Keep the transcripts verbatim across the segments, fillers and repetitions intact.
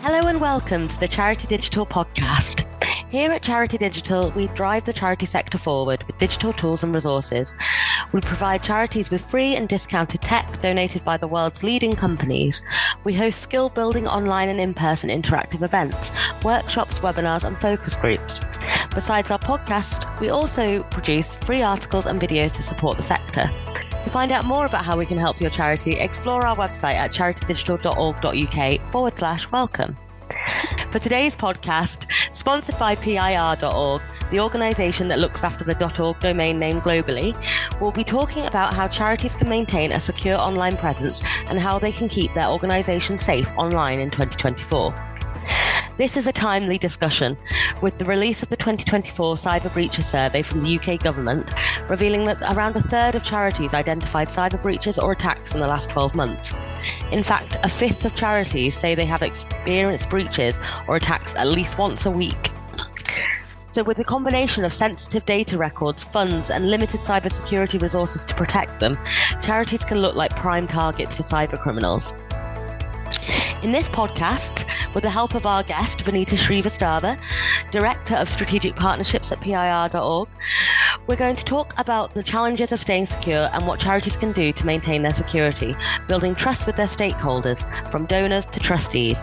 Hello and welcome to the Charity Digital podcast. Here at Charity Digital, we drive the charity sector forward with digital tools and resources. We provide charities with free and discounted tech donated by the world's leading companies. We host skill-building online and in-person interactive events, workshops, webinars, and focus groups. Besides our podcasts, we also produce free articles and videos to support the sector. To find out more about how we can help your charity, explore our website at charitydigital.org.uk forward slash welcome. For today's podcast, sponsored by P I R dot org, the organisation that looks after the .org domain name globally, we'll be talking about how charities can maintain a secure online presence and how they can keep their organisation safe online in twenty twenty-four. This is a timely discussion, with the release of the twenty twenty-four Cyber Breaches Survey from the U K government revealing that around a third of charities identified cyber breaches or attacks in the last twelve months. In fact, a fifth of charities say they have experienced breaches or attacks at least once a week. So with the combination of sensitive data records, funds, and limited cybersecurity resources to protect them, charities can look like prime targets for cyber criminals. In this podcast, with the help of our guest, Vanita Srivastava, Director of Strategic Partnerships at P I R dot org, we're going to talk about the challenges of staying secure and what charities can do to maintain their security, building trust with their stakeholders, from donors to trustees.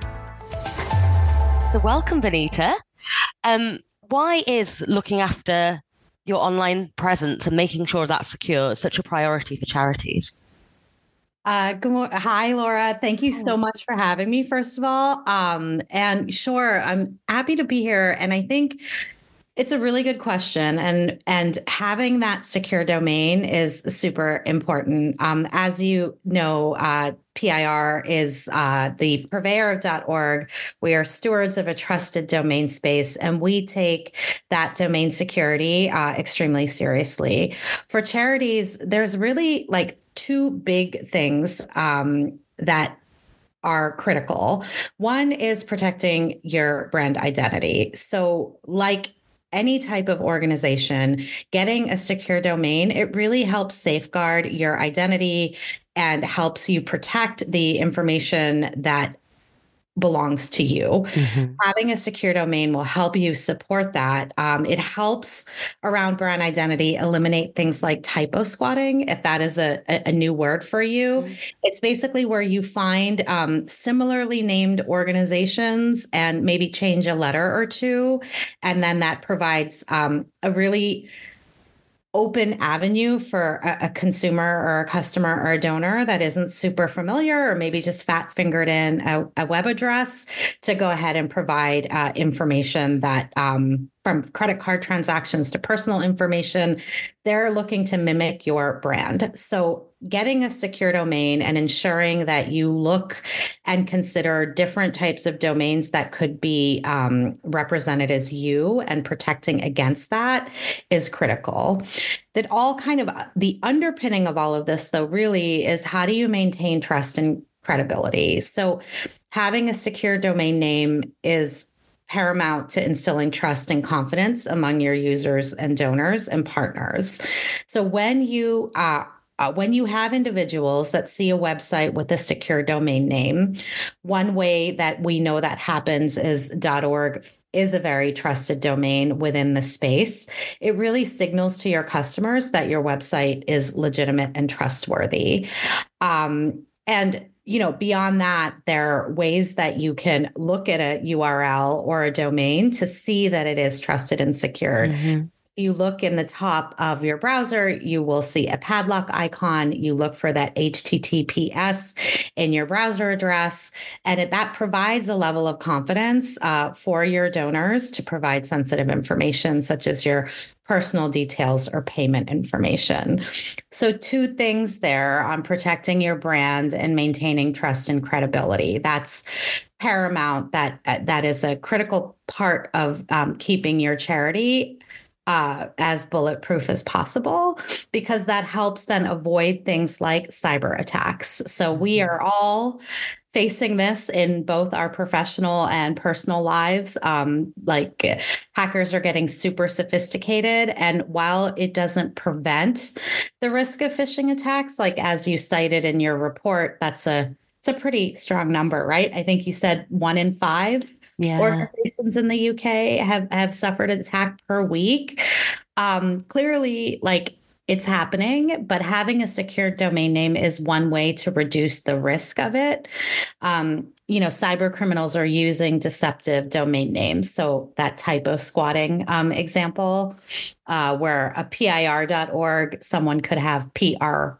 So welcome, Vanita. Um, why is looking after your online presence and making sure that's secure such a priority for charities? Uh, good morning. Hi, Laura. Thank you so much for having me, first of all. Um, and sure, I'm happy to be here. And I think it's a really good question. And, and having that secure domain is super important. Um, as you know, uh, P I R is uh, the purveyor of .org. We are stewards of a trusted domain space, and we take that domain security uh, extremely seriously. For charities, there's really like two big things um, that are critical. One is protecting your brand identity. So like any type of organization, getting a secure domain, it really helps safeguard your identity and helps you protect the information that belongs to you. Mm-hmm. Having a secure domain will help you support that. Um, it helps around brand identity eliminate things like typo squatting, if that is a, a, a new word for you. Mm-hmm. It's basically where you find um, similarly named organizations and maybe change a letter or two. And then that provides um, a really open avenue for a, a consumer or a customer or a donor that isn't super familiar, or maybe just fat fingered in a, a web address to go ahead and provide uh, information that um, from credit card transactions to personal information, they're looking to mimic your brand. So getting a secure domain and ensuring that you look and consider different types of domains that could be um, represented as you and protecting against that is critical. That all kind of the underpinning of all of this, though, really is how do you maintain trust and credibility? So having a secure domain name is paramount to instilling trust and confidence among your users and donors and partners. So when you uh, uh, when you have individuals that see a website with a secure domain name, one way that we know that happens is .org is a very trusted domain within the space. It really signals to your customers that your website is legitimate and trustworthy. Um, and You know, beyond that, there are ways that you can look at a U R L or a domain to see that it is trusted and secured. Mm-hmm. You look in the top of your browser, you will see a padlock icon. You look for that H T T P S in your browser address, and it, that provides a level of confidence uh, for your donors to provide sensitive information, such as your personal details or payment information. So two things there on protecting your brand and maintaining trust and credibility. That's paramount. That uh, that is a critical part of um, keeping your charity uh, as bulletproof as possible, because that helps then avoid things like cyber attacks. So we are all facing this in both our professional and personal lives. Um, like hackers are getting super sophisticated. And while it doesn't prevent the risk of phishing attacks, like as you cited in your report, that's a It's a pretty strong number, right? I think you said one in five Yeah. organizations in the U K have, have suffered an attack per week. Um, clearly, like it's happening, but having a secure domain name is one way to reduce the risk of it. Um, you know, cyber criminals are using deceptive domain names. So that typo squatting um, example, uh, where a P I R dot org, someone could have P R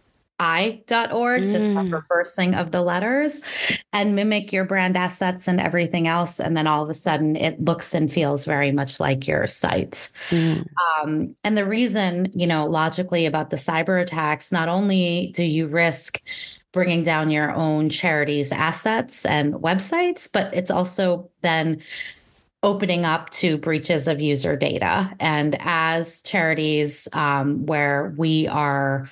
I dot org, mm. just a reversing of the letters, and mimic your brand assets and everything else. And then all of a sudden it looks and feels very much like your site. Mm. Um, and the reason, you know, logically about the cyber attacks, not only do you risk bringing down your own charity's assets and websites, but it's also then opening up to breaches of user data. And as charities um, where we are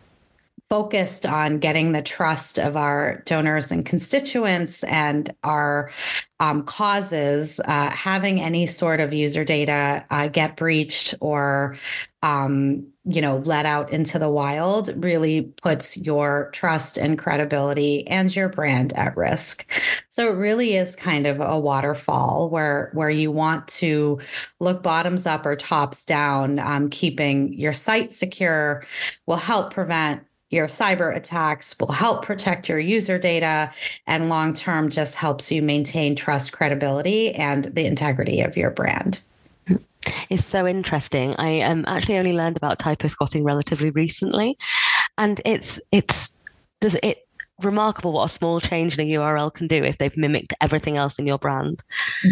focused on getting the trust of our donors and constituents and our um, causes, uh, having any sort of user data uh, get breached or, um, you know, let out into the wild really puts your trust and credibility and your brand at risk. So it really is kind of a waterfall where where you want to look bottoms up or tops down. Um, keeping your site secure will help prevent your cyber attacks, will help protect your user data, and long-term just helps you maintain trust, credibility, and the integrity of your brand. It's so interesting. I um, actually only learned about typo squatting relatively recently, and it's it's there's it remarkable what a small change in a U R L can do if they've mimicked everything else in your brand.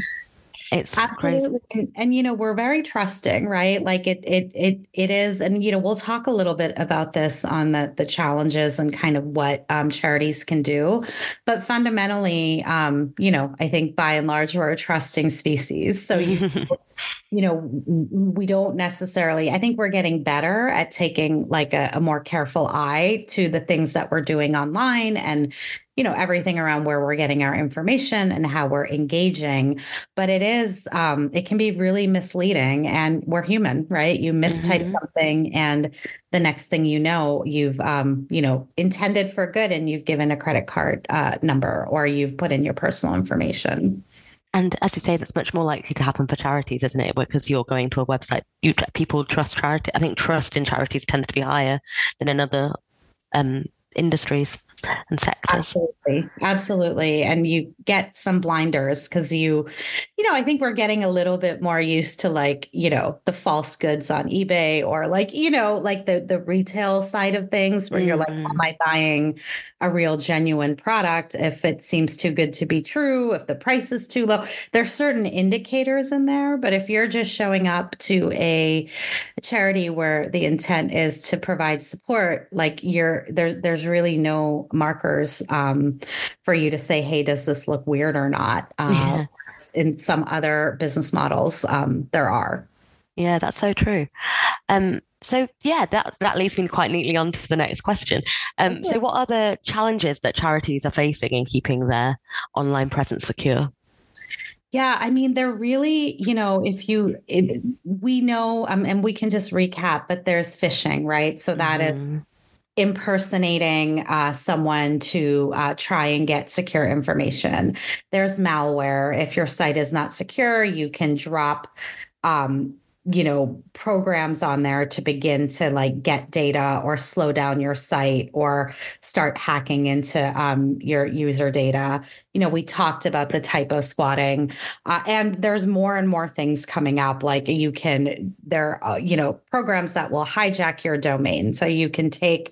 It's absolutely, and, and you know we're very trusting, right? Like it, it, it, it is, and you know we'll talk a little bit about this on the the challenges and kind of what um, charities can do, but fundamentally, um, you know, I think by and large we're a trusting species. So you, you know, we don't necessarily. I think we're getting better at taking like a, a more careful eye to the things that we're doing online and, you know, everything around where we're getting our information and how we're engaging. But it is, um, it can be really misleading, and we're human, right? You mistype mm-hmm. something, and the next thing you know, you've, um, you know, intended for good, and you've given a credit card uh, number, or you've put in your personal information. And as you say, that's much more likely to happen for charities, isn't it? Because you're going to a website, you people trust charity. I think trust in charities tends to be higher than in other um, industries and sectors. Absolutely. Absolutely. And you get some blinders because you, you know, I think we're getting a little bit more used to like, you know, the false goods on eBay or like, you know, like the, the retail side of things where mm-hmm. you're like, am I buying a real genuine product? If it seems too good to be true, if the price is too low, there's certain indicators in there. But if you're just showing up to a charity where the intent is to provide support, like you're there, there's really no markers um, for you to say, hey, does this look weird or not? Uh, yeah. In some other business models, um, there are. Yeah, that's so true. Um, so yeah, that that leads me quite neatly on to the next question. Um, okay. So what are the challenges that charities are facing in keeping their online presence secure? Yeah, I mean, they're really, you know, if you, it, we know, um, and we can just recap, but there's phishing, right? So that mm-hmm. is impersonating uh, someone to uh, try and get secure information. There's malware. If your site is not secure, you can drop, um, you know, programs on there to begin to like get data or slow down your site or start hacking into um, your user data. You know, we talked about the typo squatting uh, and there's more and more things coming up. Like you can, there are, you know, programs that will hijack your domain. So you can take,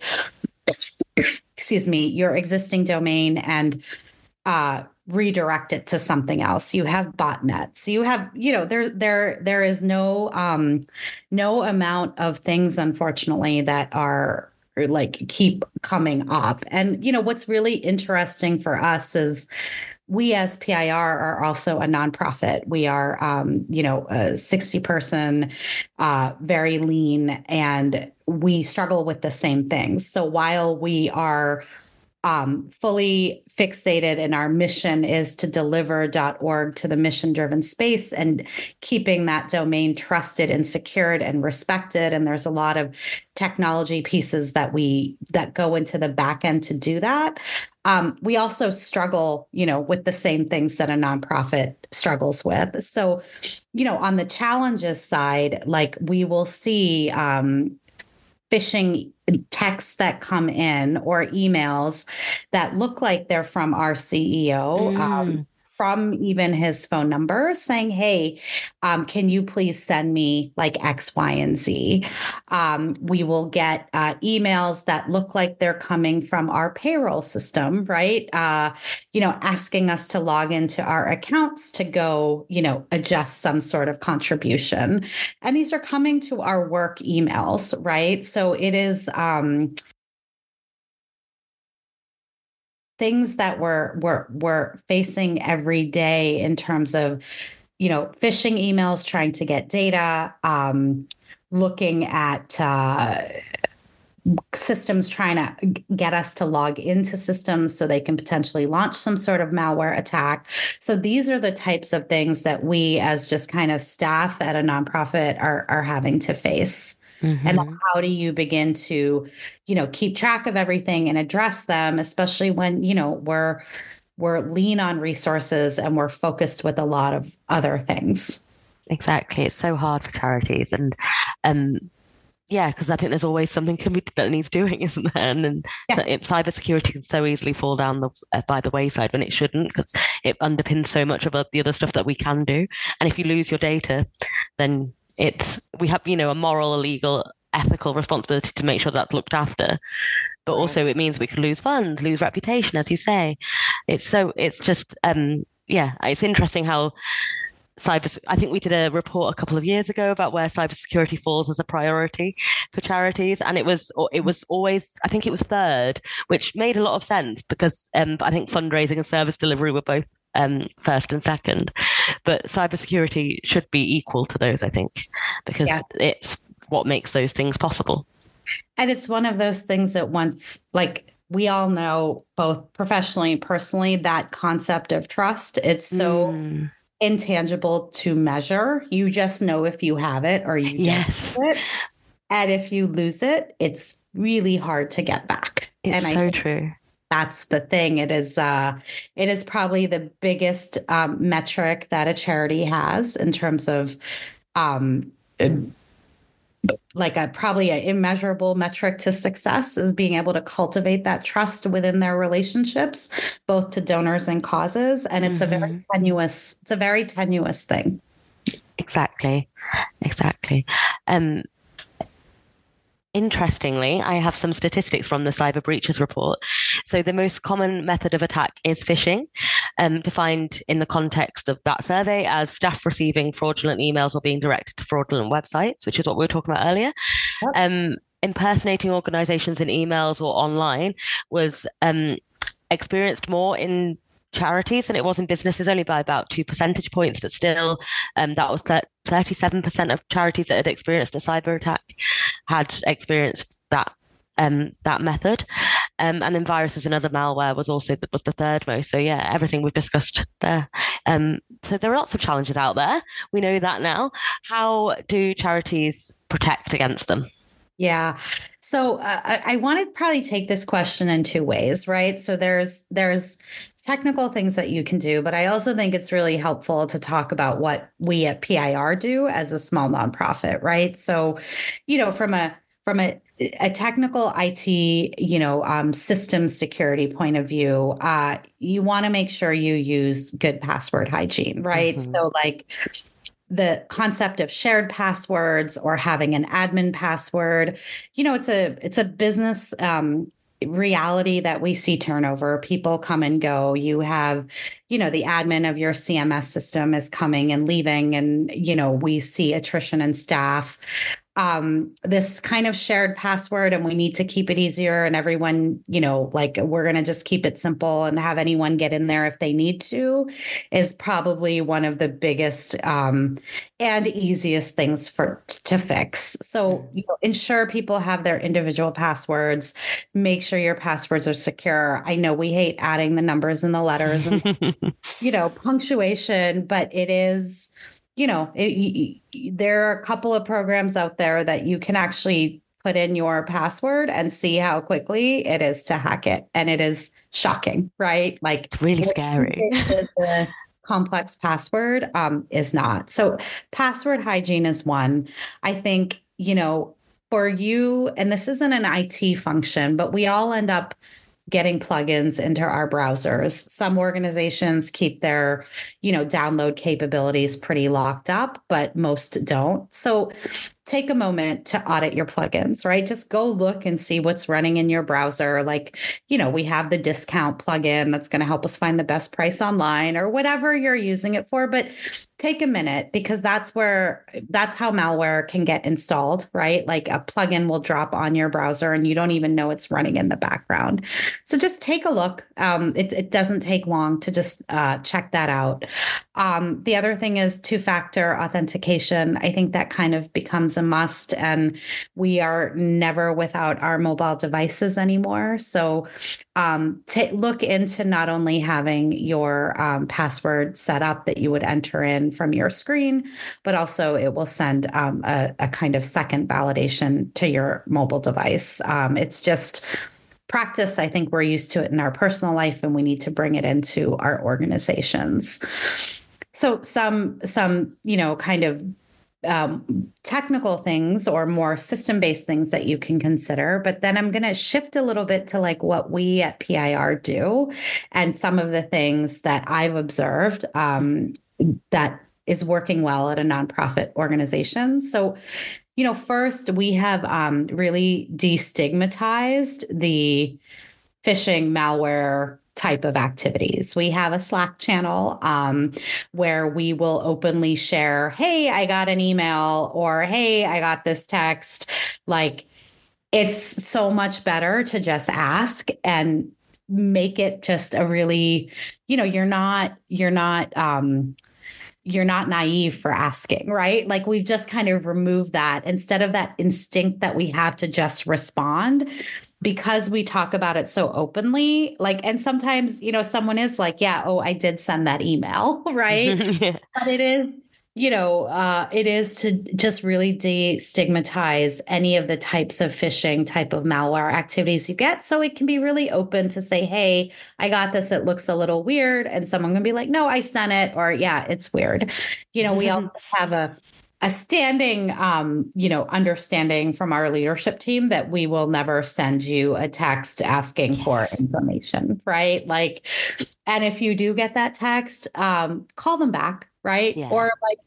excuse me, your existing domain and uh, redirect it to something else. You have botnets. You have, you know, there, there, there is no, um, no amount of things, unfortunately, that are like keep coming up. And, you know, what's really interesting for us is we as P I R are also a nonprofit. We are, um, you know, a sixty person, uh, very lean, and we struggle with the same things. So while we are um, fully fixated, and our mission is to deliver dot org to the mission-driven space and keeping that domain trusted and secured and respected. And there's a lot of technology pieces that we that go into the back end to do that. Um, we also struggle, you know, with the same things that a nonprofit struggles with. So, you know, on the challenges side, like we will see um, phishing texts that come in or emails that look like they're from our C E O. Mm. Um, from even his phone number saying, hey, um, can you please send me like X, Y, and Z? Um, we will get uh, emails that look like they're coming from our payroll system, right? Uh, you know, asking us to log into our accounts to go, you know, adjust some sort of contribution. And these are coming to our work emails, right? So it is, um, things that we're, we're, we're facing every day in terms of, you know, phishing emails, trying to get data, um, looking at uh, systems trying to get us to log into systems so they can potentially launch some sort of malware attack. So these are the types of things that we as just kind of staff at a nonprofit are, are having to face. Mm-hmm. And then how do you begin to, you know, keep track of everything and address them, especially when, you know, we're we're lean on resources and we're focused with a lot of other things. Exactly. It's so hard for charities. And um, yeah, because I think there's always something can be, that needs doing, isn't there? And, and yeah. so it, cybersecurity can so easily fall down the, uh, by the wayside when it shouldn't, because it underpins so much of the other stuff that we can do. And if you lose your data, then it's, we have, you know, a moral, a legal, ethical responsibility to make sure that's looked after. But also it means we could lose funds, lose reputation, as you say. It's so, it's just, um, yeah, it's interesting how cyber, I think we did a report a couple of years ago about where cybersecurity falls as a priority for charities. And it was, it was always, I think it was third, which made a lot of sense because um, I think fundraising and service delivery were both Um, first and second, but cybersecurity should be equal to those, I think, because yeah. it's what makes those things possible. And it's one of those things that once, like we all know, both professionally and personally, that concept of trust, it's so mm. intangible to measure. You just know if you have it or you yes. don't have it. And if you lose it, it's really hard to get back. It's and I so think- true. That's the thing. It is uh, it is probably the biggest um, metric that a charity has in terms of um, like a probably an immeasurable metric to success is being able to cultivate that trust within their relationships, both to donors and causes. And it's mm-hmm. a very tenuous, it's a very tenuous thing. Exactly. Exactly. Um, Interestingly, I have some statistics from the Cyber Breaches report. So the most common method of attack is phishing, um, defined in the context of that survey as staff receiving fraudulent emails or being directed to fraudulent websites, which is what we were talking about earlier. Yep. Um, impersonating organizations in emails or online was um, experienced more in charities than it was in businesses, only by about two percentage points, but still um, that was thirty-seven percent of charities that had experienced a cyber attack had experienced that um, that method. Um, and then viruses and other malware was also the, was the third most. So yeah, everything we've discussed there. Um, so there are lots of challenges out there. We know that now. How do charities protect against them? Yeah. So uh, I, I want to probably take this question in two ways, right? So there's there's technical things that you can do, but I also think it's really helpful to talk about what we at P I R do as a small nonprofit, right? So, you know, from a from a, a technical I T, you know, um, system security point of view, uh, you want to make sure you use good password hygiene, right? Mm-hmm. So like the concept of shared passwords or having an admin password, you know, it's a it's a business um, reality that we see turnover. People come and go. You have, you know, the admin of your C M S system is coming and leaving, and you know, we see attrition in staff. um, this kind of shared password and we need to keep it easier and everyone, you know, like we're going to just keep it simple and have anyone get in there if they need to is probably one of the biggest um, and easiest things for to fix. So you know, ensure people have their individual passwords. Make sure your passwords are secure. I know we hate adding the numbers and the letters and, you know, punctuation, but it is, you know, it, there are a couple of programs out there that you can actually put in your password and see how quickly it is to hack it. And it is shocking, right? Like it's really scary. The complex password um, is not. So password hygiene is one. I think, you know, for you, and this isn't an I T function, but we all end up getting plugins into our browsers. Some organizations keep their, you know, download capabilities pretty locked up, but most don't. So take a moment to audit your plugins, right? Just go look and see what's running in your browser. Like, you know, we have the discount plugin that's going to help us find the best price online or whatever you're using it for. But take a minute because that's where, that's how malware can get installed, right? Like a plugin will drop on your browser and you don't even know it's running in the background. So just take a look. Um, it, it doesn't take long to just uh, check that out. Um, the other thing is two-factor authentication. I think that kind of becomes a must, and we are never without our mobile devices anymore. So um, t- look into not only having your um, password set up that you would enter in from your screen, but also it will send um, a, a kind of second validation to your mobile device. Um, it's just practice. I think we're used to it in our personal life, and we need to bring it into our organizations. So some, some, you know, kind of um, technical things or more system-based things that you can consider. But then I'm going to shift a little bit to like what we at P I R do and some of the things that I've observed um, that is working well at a nonprofit organization. So, you know, first we have um, really destigmatized the phishing malware type of activities. We have a Slack channel um, where we will openly share, hey, I got an email, or hey, I got this text. Like, it's so much better to just ask and make it just a really, you know, you're not, you're not, um, you're not naive for asking, right? Like we've just kind of removed that instead of that instinct that we have to just respond. Because we talk about it so openly, like, and sometimes, you know, someone is like, yeah, oh, I did send that email, right? Yeah. But it is, you know, uh, it is to just really destigmatize any of the types of phishing type of malware activities you get. So it can be really open to say, hey, I got this. It looks a little weird. And someone can be like, no, I sent it. Or yeah, it's weird. You know, we also have a a standing, um, you know, understanding from our leadership team that we will never send you a text asking yes. for information, right? Like, and if you do get that text, um, call them back, right? Yeah. Or like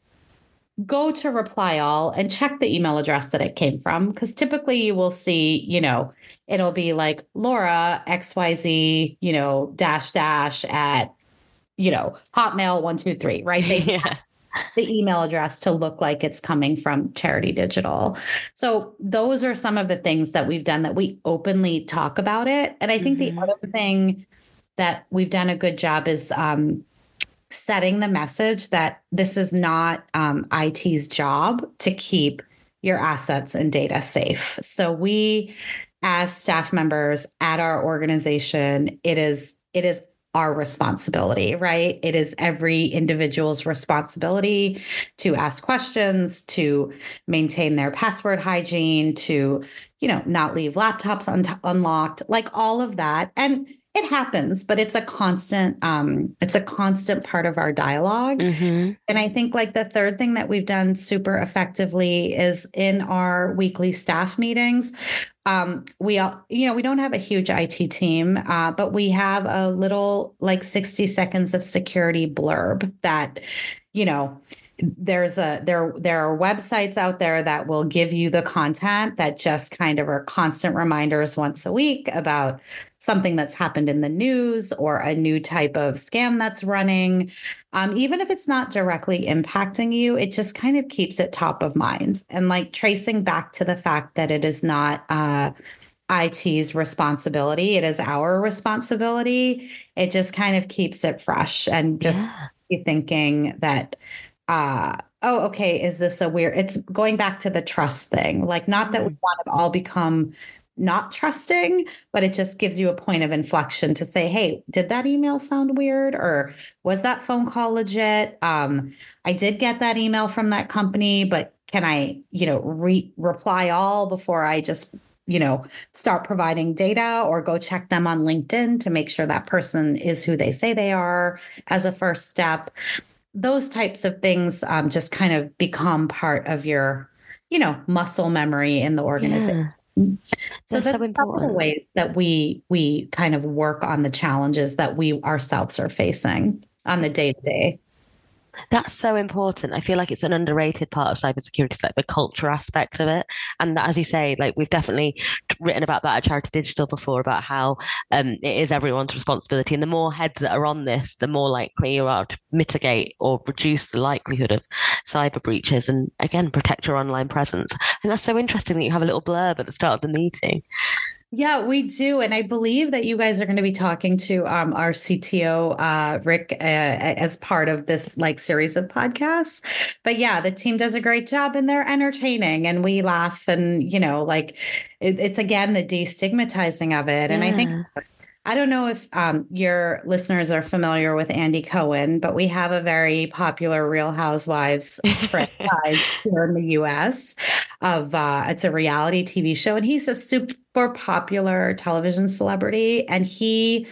go to reply all and check the email address that it came from. Because typically you will see, you know, it'll be like Laura X Y Z, you know, dash dash at, you know, Hotmail one, two, three, right? They yeah. the email address to look like it's coming from Charity Digital. So those are some of the things that we've done that we openly talk about it. And I think mm-hmm. the other thing that we've done a good job is um, setting the message that this is not um, I T's job to keep your assets and data safe. So we, as staff members at our organization, it is it is our responsibility, right? It is every individual's responsibility to ask questions, to maintain their password hygiene, to, you know, not leave laptops un- unlocked, like all of that. And it happens, but it's a constant, um, it's a constant part of our dialogue. Mm-hmm. And I think like the third thing that we've done super effectively is in our weekly staff meetings. Um, we all, you know, we don't have a huge I T team, uh, but we have a little like sixty seconds of security blurb that, you know, there's a there there are websites out there that will give you the content that just kind of are constant reminders once a week about something that's happened in the news or a new type of scam that's running. Um, even if it's not directly impacting you, it just kind of keeps it top of mind. And like tracing back to the fact that it is not uh, I T's responsibility, it is our responsibility. It just kind of keeps it fresh and just yeah. thinking that, uh, oh, okay, is this a weird, it's going back to the trust thing. Like, not that we want to all become not trusting, but it just gives you a point of inflection to say, hey, did that email sound weird? Or was that phone call legit? Um, I did get that email from that company, but can I, you know, re- reply all before I just, you know, start providing data, or go check them on LinkedIn to make sure that person is who they say they are as a first step. Those types of things um, just kind of become part of your, you know, muscle memory in the organization. Yeah. So that's, that's so important. Some of the ways that we we kind of work on the challenges that we ourselves are facing on the day to day. That's so important. I feel like it's an underrated part of cybersecurity, like the culture aspect of it. And as you say, like we've definitely written about that at Charity Digital before, about how um, it is everyone's responsibility. And the more heads that are on this, the more likely you are to mitigate or reduce the likelihood of cyber breaches and, again, protect your online presence. And that's so interesting that you have a little blurb at the start of the meeting. Yeah, we do. And I believe that you guys are going to be talking to um, our C T O, uh, Rick, uh, as part of this like series of podcasts. But yeah, the team does a great job and they're entertaining and we laugh and, you know, like it, it's again, the destigmatizing of it. And yeah. I think I don't know if um, your listeners are familiar with Andy Cohen, but we have a very popular Real Housewives franchise here in the U S of uh, it's a reality T V show, and he's a super popular television celebrity, and he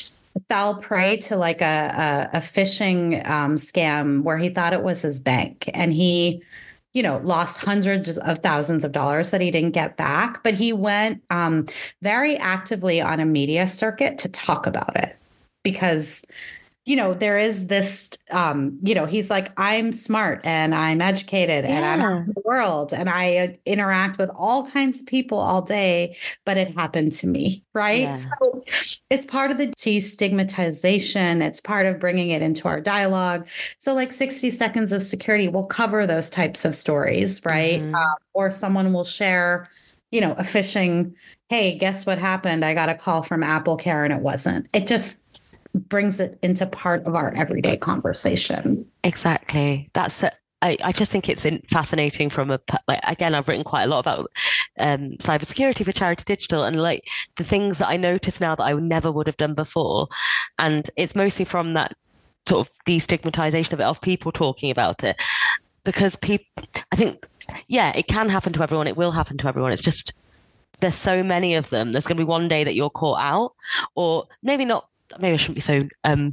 fell prey to like a a, a phishing um, scam where he thought it was his bank, and he you know, lost hundreds of thousands of dollars that he didn't get back. But he went um, very actively on a media circuit to talk about it because, you know, there is this, um, you know, he's like, I'm smart and I'm educated yeah. and I'm out in the world and I interact with all kinds of people all day, but it happened to me. Right. Yeah. So it's part of the destigmatization. It's part of bringing it into our dialogue. So like sixty seconds of security will cover those types of stories. Right. Mm-hmm. Uh, or someone will share, you know, a phishing, hey, guess what happened? I got a call from Apple Care and it wasn't. It just brings it into part of our everyday conversation. Exactly. That's a, I, I just think it's in, fascinating from a, like, again, I've written quite a lot about um, cybersecurity for Charity Digital and like the things that I notice now that I never would have done before. And it's mostly from that sort of destigmatization of it, of people talking about it, because people, I think, yeah, it can happen to everyone. It will happen to everyone. It's just, there's so many of them. There's going to be one day that you're caught out, or maybe not. Maybe I shouldn't be so, um,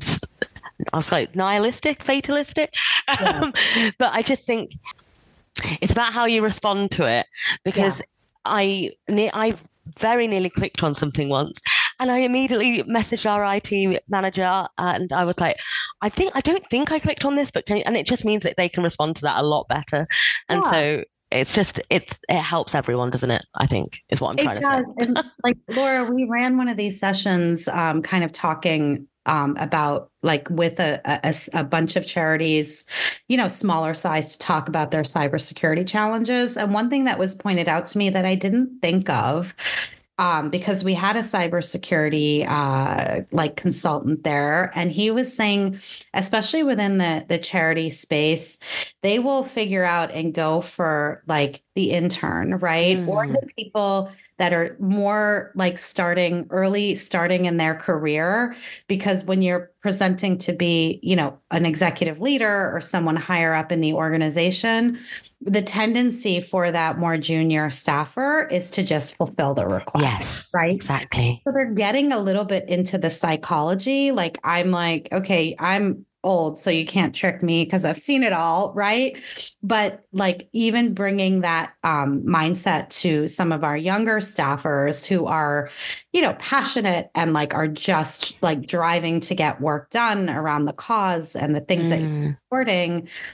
I was like nihilistic, fatalistic. Yeah. Um, but I just think it's about how you respond to it, because yeah. I, I very nearly clicked on something once and I immediately messaged our I T manager and I was like, I think, I don't think I clicked on this, but can you, and it just means that they can respond to that a lot better. And yeah. so it's just, it's, it helps everyone, doesn't it? I think is what I'm trying it to does. say. And like Laura, we ran one of these sessions um, kind of talking um, about like with a, a, a bunch of charities, you know, smaller size, to talk about their cybersecurity challenges. And one thing that was pointed out to me that I didn't think of, Um, because we had a cybersecurity uh, like consultant there, and he was saying, especially within the the charity space, they will figure out and go for like the intern, right, mm. or the people that are more like starting early, starting in their career, because when you're presenting to be, you know, an executive leader or someone higher up in the organization, the tendency for that more junior staffer is to just fulfill the request. Yes, right? Exactly. So they're getting a little bit into the psychology. Like I'm like, okay, I'm old, so you can't trick me because I've seen it all, right? But like even bringing that um, mindset to some of our younger staffers who are, you know, passionate and like are just like driving to get work done around the cause and the things mm. that you're supporting.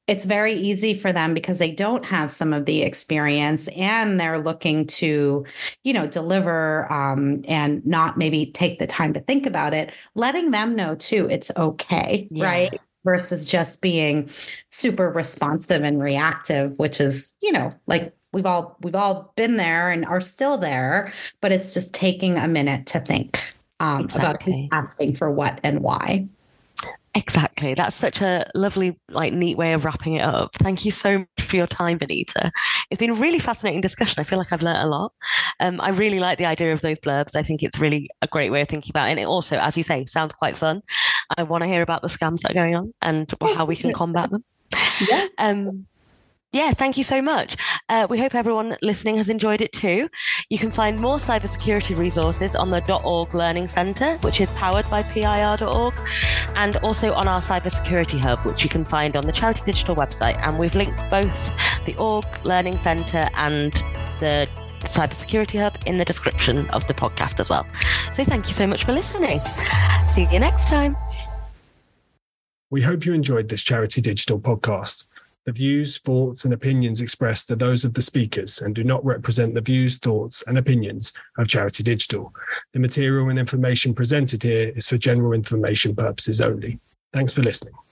it's very easy for them because they don't have some of the experience and they're looking to, you know, deliver um, and not maybe take the time to think about it, letting them know too, it's okay, yeah. right? Versus just being super responsive and reactive, which is, you know, like we've all, we've all been there and are still there, but it's just taking a minute to think um, exactly. about asking for what and why. Exactly. That's such a lovely, like, neat way of wrapping it up. Thank you so much for your time, Benita. It's been a really fascinating discussion. I feel like I've learned a lot. Um, I really like the idea of those blurbs. I think it's really a great way of thinking about it. And it also, as you say, sounds quite fun. I want to hear about the scams that are going on and how we can combat them. Yeah. Um, Yeah, thank you so much. Uh, we hope everyone listening has enjoyed it too. You can find more cybersecurity resources on the .org Learning Centre, which is powered by P I R dot org, and also on our Cybersecurity Hub, which you can find on the Charity Digital website. And we've linked both the Org Learning Centre and the Cybersecurity Hub in the description of the podcast as well. So thank you so much for listening. See you next time. We hope you enjoyed this Charity Digital podcast. The views, thoughts, and opinions expressed are those of the speakers and do not represent the views, thoughts, and opinions of Charity Digital. The material and information presented here is for general information purposes only. Thanks for listening.